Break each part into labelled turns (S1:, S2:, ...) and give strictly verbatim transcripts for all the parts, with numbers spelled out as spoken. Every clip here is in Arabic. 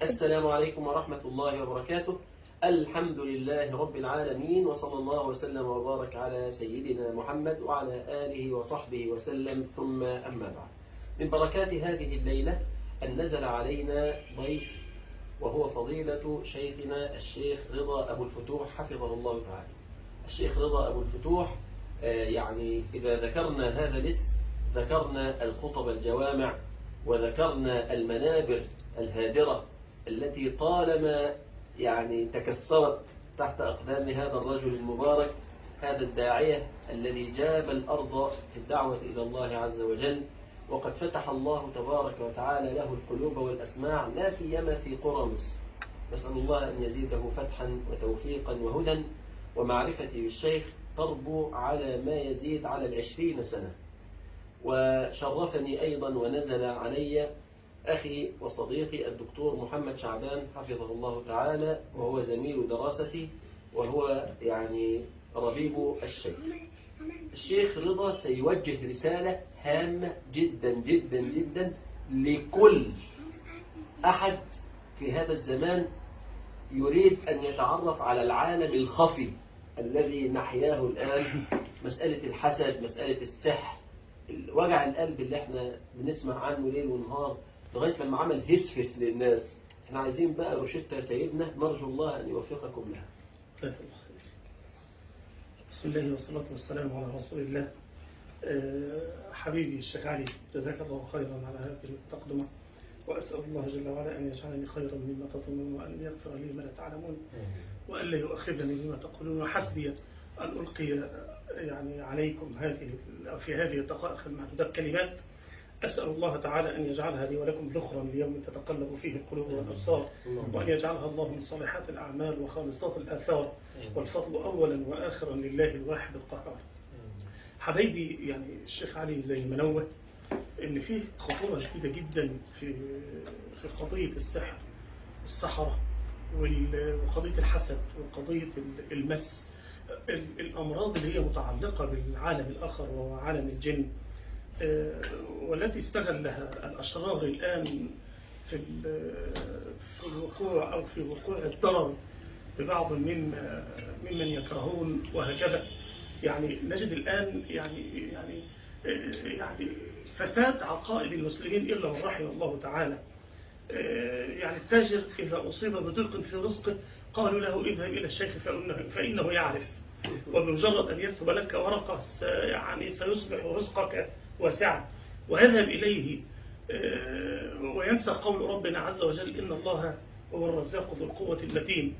S1: السلام عليكم ورحمة الله وبركاته. الحمد لله رب العالمين، وصلى الله وسلم وبارك على سيدنا محمد وعلى آله وصحبه وسلم، ثم أما بعد. من بركات هذه الليلة أن نزل علينا ضيف، وهو فضيلة شيخنا الشيخ رضا أبو الفتوح حفظه الله تعالى. الشيخ رضا أبو الفتوح يعني إذا ذكرنا هذا الاسم ذكرنا الخطب الجوامع، وذكرنا المنابر الهادرة التي طالما يعني تكسرت تحت أقدام هذا الرجل المبارك، هذا الداعية الذي جاب الأرض في الدعوة إلى الله عز وجل، وقد فتح الله تبارك وتعالى له القلوب والأسماع، لا سيما في قرى مصر. نسأل الله أن يزيده فتحا وتوفيقا وهدى، ومعرفتي بالشيخ تربو على ما يزيد على العشرين سنة. وشرفني أيضا ونزل علي أخي وصديقي الدكتور محمد شعبان حفظه الله تعالى، وهو زميل دراستي، وهو يعني ربيب الشيخ. الشيخ رضا سيوجه رسالة هامة جدا جدا جدا لكل أحد في هذا الزمان يريد أن يتعرف على العالم الخفي الذي نحياه الآن، مسألة الحسد، مسألة السحر، وجع القلب اللي احنا بنسمع عنه ليل ونهار لغاية لما عمل هسهس للناس. احنا عايزين بقى روشتة يا سيدنا، نرجو الله أن يوفقكم لها.
S2: طيب الله خير. بسم الله والصلاة والسلام على رسول الله. أه حبيبي الشيخ علي، جزاك الله خيرا على هذه التقدمة، وأسأل الله جل وعلا أن يجعلني خيرا مما تظنون، وأن يغفر لي ما لا تعلمون، وأن لا يؤخذني بما تقولون. وحسبي أن ألقي يعني عليكم هذه في هذه الدقائق المعدودة كلمات أسأل الله تعالى أن يجعلها لي ولكم ذخرا ليوم تتقلب فيه القلوب والأبصار، وأن يجعلها الله من صالحات الأعمال وخالصات الآثار، والفضل أولا وآخرا لله الواحد القهار. حبايبي، يعني الشيخ علي زي ما نوه إن فيه خطورة شديدة جدا في في قضية السحر، السحرة، وقضية الحسد، وقضية المس، الأمراض اللي هي متعلقة بالعالم الآخر وهو عالم الجن، والتي استغلها الأشرار الآن في في الوقوع أو في وقوع الضرر ببعض من ممن يكرهون وهكذا. يعني نجد الآن يعني يعني يعني فساد عقائد المسلمين إلا من رحم الله تعالى. يعني التاجر إذا أصيب بضيق في رزقه قالوا له اذهب إلى الشيخ فإنه, فإنه يعرف، وبمجرد أن يكتب لك ورقة يعني سيصبح رزقك واسعا، ويذهب إليه وينسى قول ربنا عز وجل إن الله هو الرزاق ذو القوة المتين.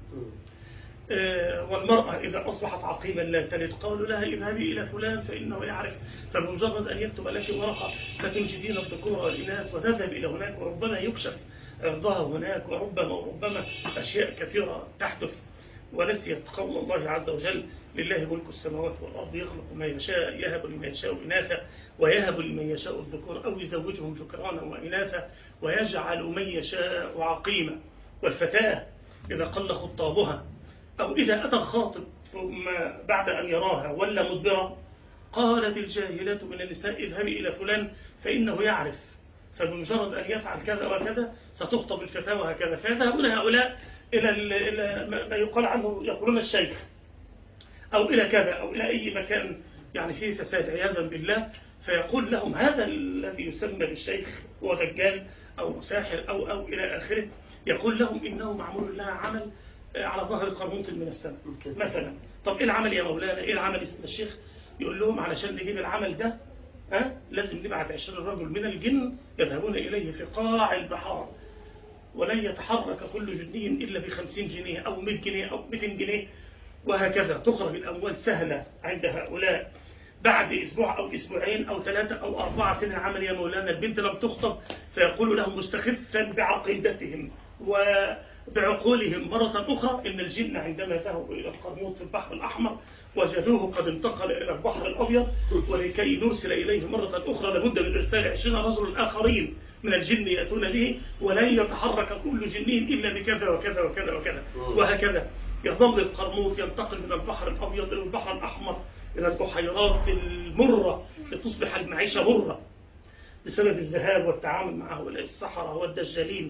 S2: والمرأة إذا أصبحت عقيما لا تلد قالوا لها اذهبي إلى فلان فإنه يعرف، فبمجرد أن يكتب لك ورقة فتنجدين الذكور والإناث وتذهب إلى هناك، وربما يكشف عرضها هناك، وربما وربما أشياء كثيرة تحدث. ونسيت قول الله عز وجل لله ملك السماوات والأرض يخلق ما يشاء يهب لمن يشاء إناثا ويهب لمن يشاء الذكور أو يزوجهم ذكرانا وإناثا ويجعل من يشاء عقيما. والفتاة إذا قل خطابها أو إذا أتى الخاطب ثم بعد أن يراها ولا مدبرا قالت الجاهلات من النساء اذهبي إلى فلان فإنه يعرف، فبمجرد أن يفعل كذا وكذا ستخطب الفتاة وهكذا. فيذهبون هؤلاء إلى ما يقال عنه يقولون الشيخ، أو إلى كذا أو إلى أي مكان يعني فيه فساد عياذا بالله، فيقول لهم هذا الذي يسمى بالشيخ هو دجال أو ساحر أو أو إلى آخره، يقول لهم إنه معمول لها عمل على ظهر قرموط من السماء مثلا. طب إيه العمل يا مولانا؟ إيه العمل اسم الشيخ؟ يقول لهم علشان نجيب العمل ده ها لازم نبعت عشرين رجل من الجن يذهبون إليه في قاع البحار، ولن يتحرك كل جني إلا بخمسين جنيه أو مئة جنيه أو مئتين جنيه، وهكذا تخرج الأموال سهلة عند هؤلاء. بعد أسبوع أو أسبوعين أو ثلاثة أو أربعة سنين عمل يا مولانا البنت لم تخطب، فيقول لهم مستخفا بعقيدتهم وبعقولهم مرة أخرى إن الجن عندما ذهبوا إلى القرموط في البحر الأحمر وجدوه قد انتقل إلى البحر الأبيض، ولكي نرسل إليه مرة أخرى لابد من إرسال عشرين رجل آخرين من الجن يأتون به، ولن يتحرك كل جني إلا بكذا وكذا وكذا وكذا، وهكذا يظل القرموط ينتقل من البحر الأبيض إلى البحر الأحمر إلى البحيرات المرة لتصبح المعيشة مرة بسبب الذهاب والتعامل مع هؤلاء السحرة والدجالين.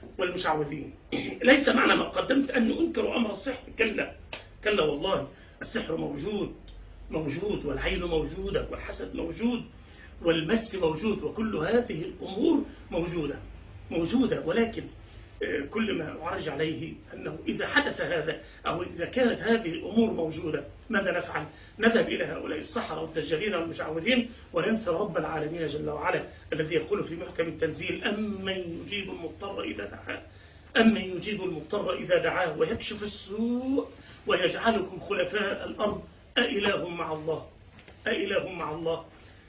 S2: والمشعوذين. ليس معنى ما قدمت أن أنكر أمر السحر، كلا كلا والله، السحر موجود موجود، والعين موجودة، والحسد موجود، والمس موجود، وكل هذه الأمور موجودة موجودة ولكن كل ما أعرج عليه أنه إذا حدث هذا أو إذا كانت هذه الأمور موجودة ماذا نفعل؟ نذهب إلى هؤلاء السحرة والدجالين والمشعوذين وننسى رب العالمين جل وعلا الذي يقول في محكم التنزيل: أمن يجيب المضطر إذا دعاه أمن يجيب المضطر إذا دعاه ويكشف السوء ويجعلكم خلفاء الأرض أإله مع الله أإله مع الله.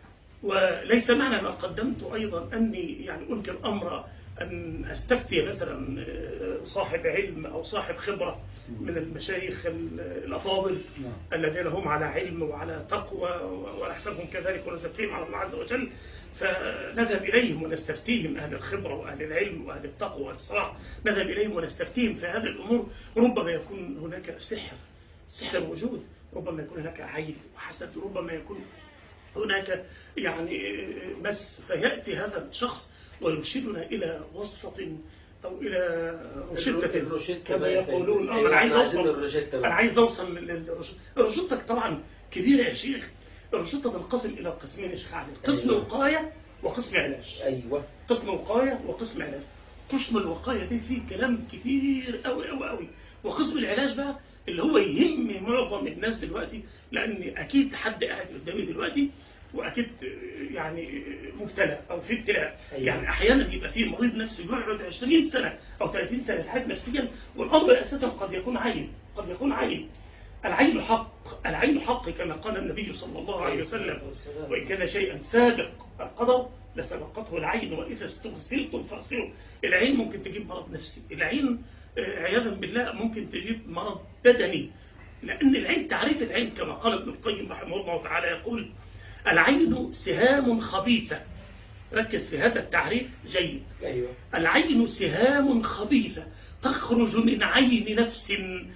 S2: وليس معنى ما قدمت أيضا أني يعني أنكر أمر أن أستفتي مثلا صاحب علم أو صاحب خبرة من المشايخ الأفاضل الذين هم على علم وعلى تقوى ونحسبهم كذلك ونزكيهم على الله عز وجل، فنذهب إليهم ونستفتيهم، أهل الخبرة وأهل العلم وأهل التقوى والصلاح، نذهب إليهم ونستفتيهم في هذه الأمور. ربما يكون هناك سحر سحر موجود، ربما يكون هناك عين وحسد، ربما يكون هناك يعني مس، فيأتي هذا الشخص ويرشدنا إلى وصفة أو إلى روشتة كما يقولون. أنا عايز أوصل أنا عايز أوصل للروشتة. روشتك طبعا كبيرة يا شيخ. الروشتة تنقسم إلى قسمين يا شيخ علي: قسم وقاية وقسم علاج.
S1: أيوة،
S2: قسم وقاية وقسم علاج. قسم الوقاية دي فيه كلام كتير أوي أوي أوي، وقسم العلاج بقى اللي هو يهم معظم الناس دلوقتي، لأن أكيد حد قاعد قدامي دلوقتي وأكيد يعني مبتلى أو في ابتلاء. أيوة. يعني أحيانا يبقى فيه مريض نفسي يقعد عشرين سنة أو ثلاثين سنة يتعالج نفسيا، والأمر أساسا قد يكون عين قد يكون عين. العين حق، العين حق كما قال النبي صلى الله عليه وسلم: وإن كان شيئا سابق القدر لسبقته العين وإذا استغسلتم فاغسلوا. العين ممكن تجيب مرض نفسي، العين عياذا بالله ممكن تجيب مرض بدني، لأن العين تعريف العين كما قال ابن القيم رحمه الله تعالى يقول: العين سهام خبيثة. ركز في هذا التعريف جيد.
S1: أيوة. العين
S2: سهام خبيثة تخرج من عين نفس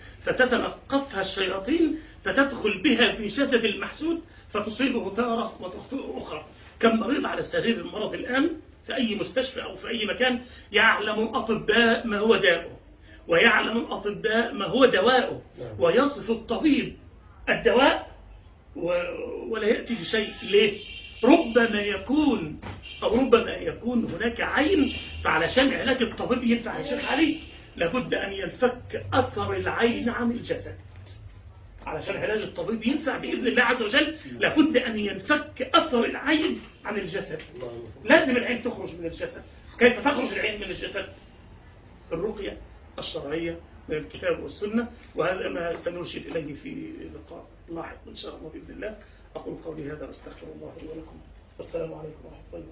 S2: فتتلقفها الشياطين فتدخل بها في جسد المحسود فتصيبه تارة وتخطئه أخرى. كم مريض على سرير المرض الآن في أي مستشفى أو في أي مكان يعلم الأطباء ما هو داؤه، ويعلم الأطباء ما هو دواؤه، ويصف الطبيب الدواء ولا يأتي بشيء. ليه؟ ربما يكون أو ربما يكون هناك عين، فعلشان علاج الطبيب ينفع يا شيخ علي لابد أن ينفك أثر العين عن الجسد. علشان علاج الطبيب ينفع بإذن الله عز وجل لابد أن ينفك أثر العين عن الجسد. لازم العين تخرج من الجسد. كيف تخرج العين من الجسد؟ الرقية الشرعية من الكتاب والسنة، وهذا ما سنرشد إليه في لقاء لاحق إن شاء الله بإذن الله. أقول قولي هذا واستغفر الله لي ولكم، والسلام عليكم ورحمة الله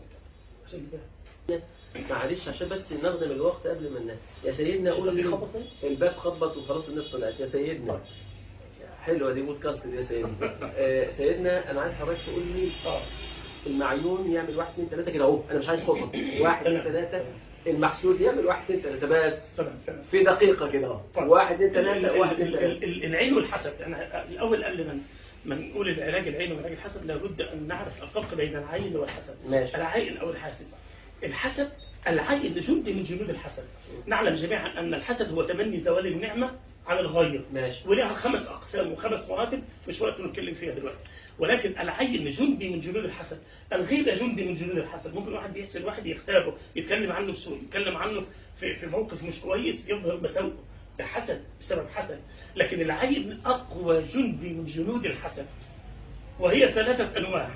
S2: وبركاته.
S1: معلش عشان بس نخدم الوقت قبل ما ننام. يا سيدنا قول الباب خبط وخلاص الناس طلعت. يا سيدنا حلوة دي بودكاست يا سيدنا. آه سيدنا أنا عايز حضرتك تقول لي المعيون يعمل واحد اثنين ثلاثة كده أهو، أنا مش عايز خطط. واحد اثنين ثلاثة. المحسود يعمل واحد اثنين ثلاثة بس في دقيقة كده. واحد اثنين ثلاثة واحد اثنين ثلاثة.
S2: العين والحسد. أنا الأول قبل ما ما نقول العلاج العين والعلاج الحسد لابد أن نعرف الفرق بين العين والحسد.
S1: ماشي.
S2: العين أو الحاسد. الحسد العين جند من جنود الحسد. نعلم جميعا أن الحسد هو تمني زوال النعمة على الغير.
S1: ماشي.
S2: ولها خمس أقسام وخمس مراتب مش وقت نتكلم فيها دلوقتي. ولكن العين جندي من جنود الحسد، الغيبة جندي من جنود الحسد. ممكن واحد يحسد واحد يختاره، يتكلم عنه بسوء، يتكلم عنه في في موقف مش كويس، يظهر مساوئه. ده حسد بسبب حسد. لكن العين أقوى جندي من جنود الحسد، وهي ثلاثة أنواع.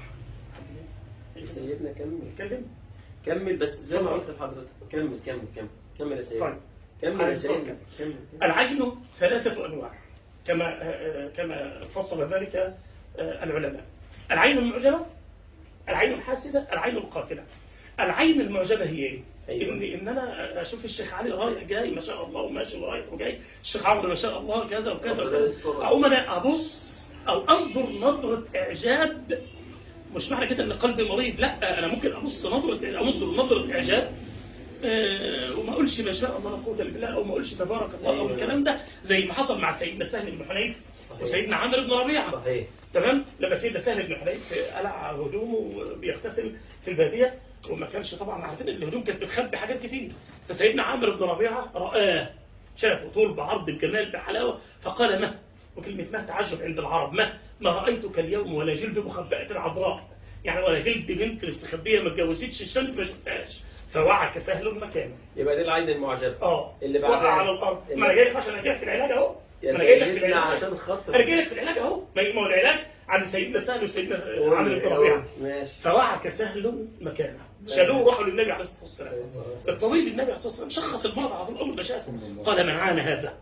S1: سيدنا كمل.
S2: كمل.
S1: كمل بس زي ما قلت لحضرتك. كمل كمل كمل كمل يا سيدنا.
S2: طيب.
S1: كمل يا سيدنا. كمل.
S2: العين ثلاثة أنواع كما كما فصل ذلك العلماء. العين المعجبة، العين الحاسدة، العين القاتلة. العين المعجبة هي ايه؟ أيوة. إن, إن أنا أشوف الشيخ علي رايح جاي ما شاء الله وماشي ورايح وجاي، الشيخ عمرو ما شاء الله كذا وكذا وكذا، أقوم أنا أبص أو أنظر نظرة إعجاب. مش معنى كده إن قلبي مريض، لا، أنا ممكن أبص نظرة أو أنظر نظرة إعجاب أه وما أقولش ما شاء الله لا قوة إلا بالله أو ما أقولش تبارك الله. أيوة. أو الكلام ده زي ما حصل مع سيدنا سهل بن حنيف وسيدنا عامر بن ربيعة.
S1: صحيح.
S2: تمام. لما سيدنا سهل بن حنيف قلع هدومه بيغتسل في البادية، وما كانش طبعا عارفين ان الهدوم كانت بتخبي حاجات كتير، فسيدنا عامر بن ربيعة رآه، شافه طول بعرض الجمال بحلاوة، فقال ما، وكلمة ما تعجب عند العرب، ما ما رأيتك اليوم ولا جلد مخبأة عذراء، يعني ولا جلد بنت مستخبية ما اتجوزتش الشمس ما شفتهاش، فوعك سهل مكانه.
S1: يبقى دي العين المعجبة.
S2: اه
S1: اللي
S2: وقع على الارض. ما انا جاي لك عشان اجي في العلاج اهو.
S1: يا
S2: انا جاي لك في
S1: سيدنا
S2: العلاج
S1: عشان خاطر
S2: انا جاي لك في العلاج اهو. ما هو العلاج عند سيدنا سهل وسيدنا عامر بن ربيعة.
S1: ماشي.
S2: فوعك سهل مكانه، شالوه وراحوا للنبي عليه الصلاه والسلام. الطبيب النبي عليه الصلاه والسلام شخص المرض على طول اول ما شافه، قال من عانى هذا،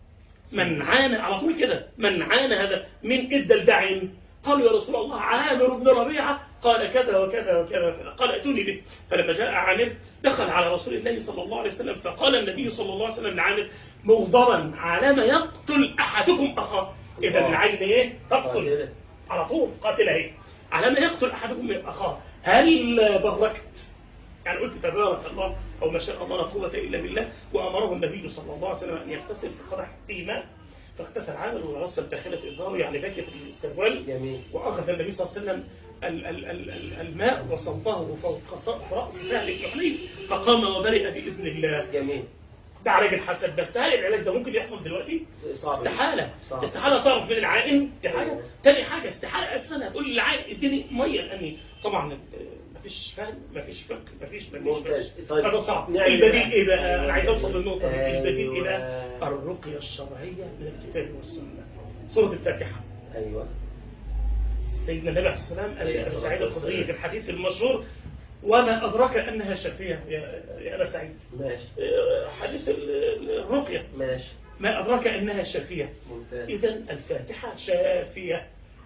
S2: من عانى على طول كده، من عانى هذا من ادى الدعم. قالوا يا رسول الله عامر بن ربيعة قال كذا وكذا وكذا، قال ائتوني به. فلما جاء عامر دخل على رسول الله صلى الله عليه وسلم، فقال النبي صلى الله عليه وسلم لعامر مغضبا على ما يقتل احدكم اخاه. اذا العين ايه؟ تقتل على طول، قاتله ايه؟ على ما يقتل احدكم اخاه، هل بركت؟ يعني قلت تبارك الله او ما شاء الله لا قوه الا بالله. وامره النبي صلى الله عليه وسلم ان يغتسل في قدح فيه ماء، فاغتسل عامر وغسل داخله ازاره يعني باكيه السروال.
S1: جميل.
S2: واخذ النبي صلى الله عليه وسلم ال ال ال ال الماء وصبه فوق راس سهل بن حنيف، فقام وبرئ باذن الله.
S1: جميل.
S2: ده علاج الحسد. بس هل العلاج ده ممكن يحصل دلوقتي؟
S1: صعب.
S2: استحاله.
S1: صعب.
S2: استحاله تعرف من العائن دي حاجه. ثاني حاجه استحاله اساسا هتقول للعائن اديني ميه، لاني طبعا مفيش فهم، مفيش فقه، مفيش مفيش
S1: طيب.
S2: هذا صعب. البديل ايه بقى؟ انا عايز اوصل للنقطه دي. البديل ايه بقى؟ الرقيه الشرعيه من الكتاب والسنه. سوره الفاتحه.
S1: ايوه.
S2: سيدنا النبي عليه الصلاه والسلام قال لسعيد الخدري في الحديث المشهور وما أدراك أنها شافية يا يا أبا سعيد.
S1: ماشي.
S2: حديث الرقية.
S1: ماشي.
S2: ما أدراك أنها شافية.
S1: ممتاز.
S2: إذا الفاتحة شافية،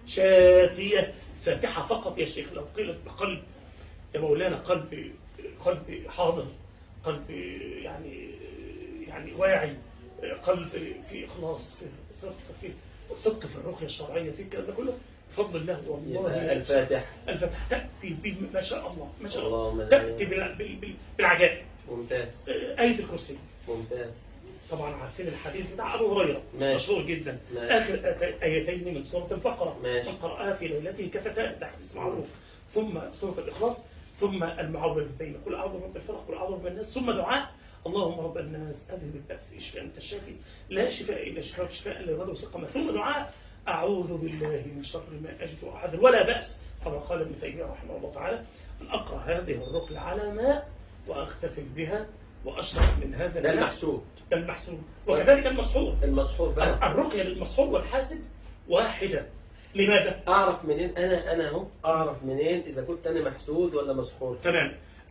S2: شافية. فاتحة فقط يا شيخ، لو قيلت بقلب يا مولانا، قلب قلب حاضر، قلب يعني يعني واعي، قلب في إخلاص، في صدق، في صدق في الرقية الشرعية، في الكلام ده كله بفضل الله والله.
S1: الفاتحة
S2: الفاتحة تأتي ما شاء الله، ما شاء الله،
S1: الله
S2: تأتي بالعجائب.
S1: ممتاز.
S2: آية الكرسي.
S1: ممتاز.
S2: طبعا عارفين الحديث بتاع أبو هريرة مشهور جدا.
S1: ماشي.
S2: آخر آيتين من سورة البقرة،
S1: ماشي.
S2: من قرأها في ليلته كفتان، ده حديث معروف. ثم سورة الإخلاص، ثم المعوذتين، قل أعوذ برب الفلق، قل أعوذ برب الناس، ثم دعاء اللهم رب الناس أذهب البأس اشفي أنت الشافي لا شفاء إلا شفاء شفاء لا يغادر سقما، ثم دعاء أعوذ بالله من شر ما أجد وأحذر ولا بأس، كما قال ابن تيمية رحمه الله تعالى، أن أقرأ هذه الرقية على ماء وأغتسل بها وأشرب من هذا
S1: ده المحسوب.
S2: ده المحسوب. وكذلك المسحور.
S1: المسحور بقى.
S2: الرقية للمسحور والحاسد واحدة. لماذا؟
S1: أعرف منين أنا أنا أهو أعرف منين إذا كنت أنا محسود ولا مسحور؟
S2: تمام.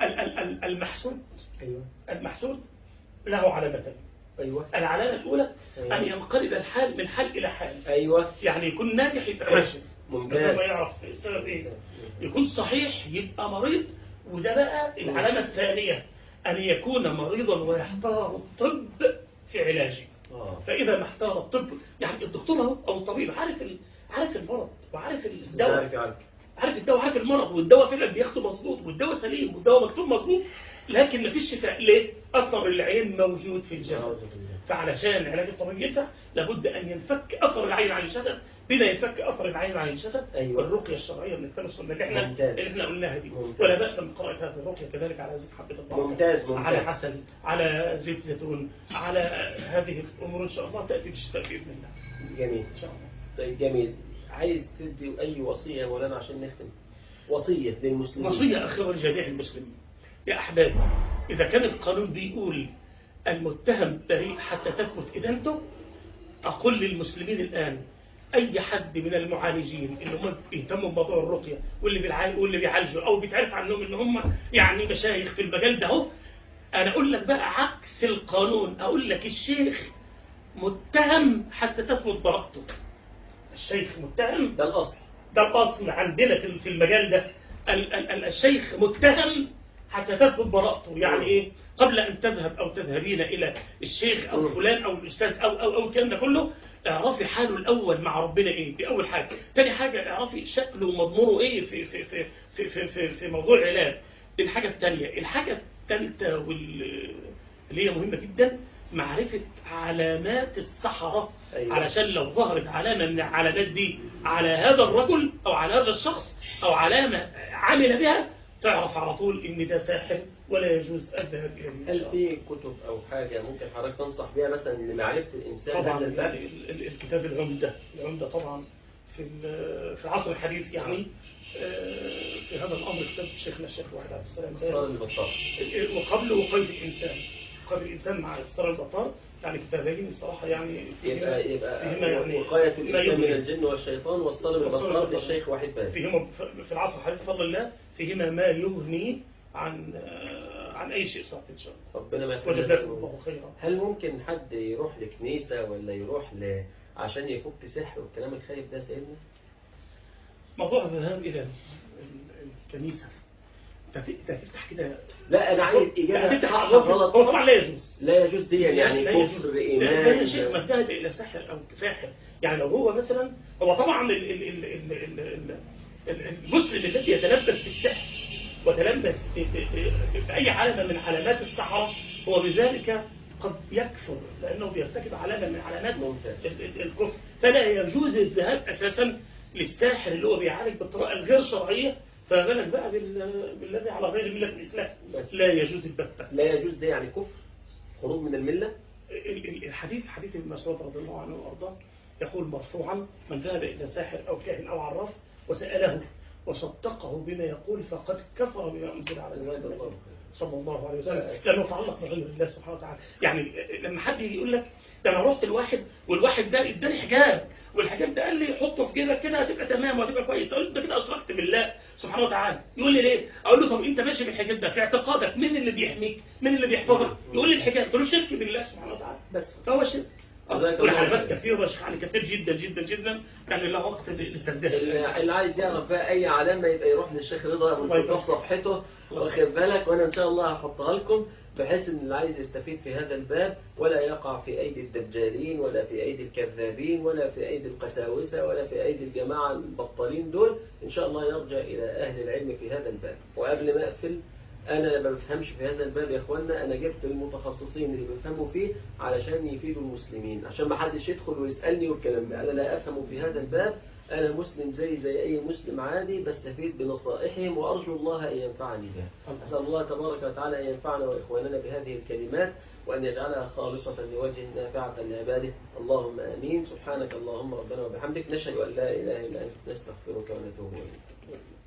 S2: المحسود.
S1: أيوه.
S2: المحسود له علامتين.
S1: أيوه.
S2: العلامة الأولى
S1: أيوة.
S2: أن ينقلب الحال من حال إلى حال.
S1: أيوه.
S2: يعني يكون ناجح يبقى فاشل.
S1: ممتاز.
S2: ما يعرف السبب إيه. يكون صحيح يبقى مريض. وده بقى العلامة الثانية، أن يكون مريضا ويحتار الطب في علاجه.
S1: آه.
S2: فإذا ما احتار الطب، يعني الدكتور أهو أو الطبيب عارف ال... عارف المرض وعارف الدواء،
S1: عارف عارف.
S2: عارف الدواء، عارف المرض، والدواء فعلا بياخده مظبوط، والدواء سليم، والدواء مكتوب مظبوط، لكن مفيش شفاء. ليه؟ أثر العين موجود في الجسد. فعلشان علاج الطبيب ينفع لابد أن ينفك أثر العين عن الجسد. بما ينفك أثر العين عن الجسد.
S1: أيوة.
S2: والرقية الشرعية من الكتاب والسنة اللي احنا اللي احنا قلناها دي.
S1: ممتاز.
S2: ولا بأس من قراءة هذه الرقية كذلك على زيت حبة البركة.
S1: ممتاز. ممتاز.
S2: على عسل، على زيت زيتون، على هذه الأمور إن شاء الله تأتي بالشفاء بإذن الله.
S1: جميل.
S2: إن شاء الله.
S1: طيب جميل. عايز تدي أي وصية يا مولانا عشان نختم؟ وصية للمسلمين.
S2: وصية أخيرة لجميع المسلمين. يا أحبابي، إذا كان القانون بيقول المتهم بريء حتى تثبت إدانته، أقول للمسلمين الآن أي حد من المعالجين اللي هم بيهتموا بموضوع الرقية واللي بيعالجوا واللي بيعالجوا أو بيتعرف عنهم إن هم يعني مشايخ في المجال ده هو، أنا أقول لك بقى عكس القانون. أقول لك الشيخ متهم حتى تثبت براءته. الشيخ متهم،
S1: ده الأصل.
S2: ده الأصل عندنا في المجال ده. ال ال الشيخ متهم حتى تثبت براءته. يعني إيه؟ قبل أن تذهب أو تذهبين إلى الشيخ أو فلان أو الأستاذ أو أو أو الكلام ده كله، اعرفي حاله الأول مع ربنا إيه، دي أول حاجة. ثاني حاجة اعرفي شكله ومضمونه إيه في في في في في في, في موضوع العلاج. دي الحاجة الثانية. الحاجة الثالثة واللي هي مهمة جدا، معرفة علامات السحرة. أيوة. علشان لو ظهرت علامة من العلامات دي على هذا الرجل أو على هذا الشخص أو علامة عمل بها، تعرف على طول إن ده ساحر ولا يجوز الذهاب إليه.
S1: هل في كتب أو حاجة ممكن حضرتك تنصح بها مثلا لمعرفة الإنسان
S2: طبعا
S1: هذا الباب؟
S2: ال- ال- الكتاب العمدة العمدة طبعا في ال- في العصر الحديث يعني آه، في هذا الأمر كتاب شيخنا الشيخ وحيد عبد السلام
S1: إصرار البطار.
S2: وقبله وقيد الإنسان قيد الإنسان مع إصرار البطار، يعني كتابين الصراحة يعني
S1: يبقى يبقى
S2: فيهما يعني
S1: وقاية
S2: ما
S1: الإنسان من
S2: يغني.
S1: الجن والشيطان والصلب البطار للشيخ وحيد باز.
S2: فيهما في العصر الحديث بفضل الله فيهما ما يغني عن عن أي شيء صعب إن شاء الله.
S1: ربنا ما
S2: وجزاكم
S1: يحرمنا.
S2: الله خيرا.
S1: هل ممكن حد يروح لكنيسة ولا يروح ل... عشان يفك سحر والكلام الخايف ده سيدنا؟
S2: موضوع الذهاب إلى ال- الكنيسة أنت تفتح كده.
S1: لا أنا عايز إجابة
S2: تفتح
S1: صح
S2: هو
S1: غلط.
S2: طبعا لا يجوز.
S1: لا يجوز دي يعني
S2: لا يجوز.
S1: كفر
S2: لا
S1: إيمان.
S2: يا شيخ ما ذهب إلى ساحر أو ساحر، يعني لو هو مثلا هو طبعا ال- ال- ال- ال- ال- ال- ال- المسلم الذي يتلبس بالسحر وتلبس في- في- في- بأي علامة من علامات السحرة هو بذلك قد يكفر لأنه بيرتكب علامة من علامات
S1: ممتاز.
S2: ال- ال- الكفر، فلا يجوز الذهاب أساسا للساحر اللي هو بيعالج بالطريقة الغير شرعية، فما بالك بقى بال- بالذي على غير ملة الإسلام.
S1: بس.
S2: لا يجوز البتة.
S1: لا يجوز ده يعني كفر خروج من الملة.
S2: ال- ال- الحديث حديث ابن مسعود رضي الله عنه وارضاه يقول مرفوعا: من ذهب الى ساحر او كاهن او عراف وساله وصدقه بما يقول فقد كفر بما انزل على
S1: جزاك الله
S2: محمد
S1: خير.
S2: صلى الله عليه وسلم، لانه يتعلق بغير الله سبحانه وتعالى. يعني لما حد يجي يقول لك ده انا رحت لواحد والواحد ده اداني حجاب والحجاب ده قال لي حطه في جيبك كده هتبقى تمام وهتبقى كويس، اقول له انت كده اشركت بالله سبحانه وتعالى. يقول لي ليه؟ اقول له طب انت ماشي بالحجاب ده في اعتقادك مين اللي بيحميك؟ مين اللي بيحفظك؟ يقول لي الحجاب. قلت له شرك بالله سبحانه وتعالى،
S1: بس.
S2: فهو شرك.
S1: جزاك الله
S2: والعلامات
S1: خير.
S2: كثيره يعني كثير جدا جدا جدا كان له وقت للتنبيه.
S1: اللي اللي عايز يعرف بقى اي علامه يبقى يروح للشيخ رضا ابو
S2: الله
S1: الفتوح
S2: يبارك.
S1: صفحته، واخد بالك، وانا ان شاء الله هحطها لكم بحيث ان اللي عايز يستفيد في هذا الباب ولا يقع في ايدي الدجالين ولا في ايدي الكذابين ولا في ايدي القساوسه ولا في ايدي الجماعه البطالين دول، ان شاء الله يرجع الى اهل العلم في هذا الباب. وقبل ما اقفل، انا ما بفهمش في هذا الباب يا اخوانا، انا جبت المتخصصين اللي بيفهموا فيه علشان يفيدوا المسلمين، عشان ما حدش يدخل ويسالني والكلام ده. انا لا افهم في هذا الباب، انا مسلم زي زي اي مسلم عادي، بستفيد بنصائحهم وارجو الله ان ينفعني بها. اسال الله تبارك وتعالى ان ينفعنا واخواننا بهذه الكلمات وان يجعلها خالصه لوجه نافعه لعباده. اللهم امين. سبحانك اللهم ربنا وبحمدك، نشهد ان لا اله الا انت، نستغفرك ونتوب اليك.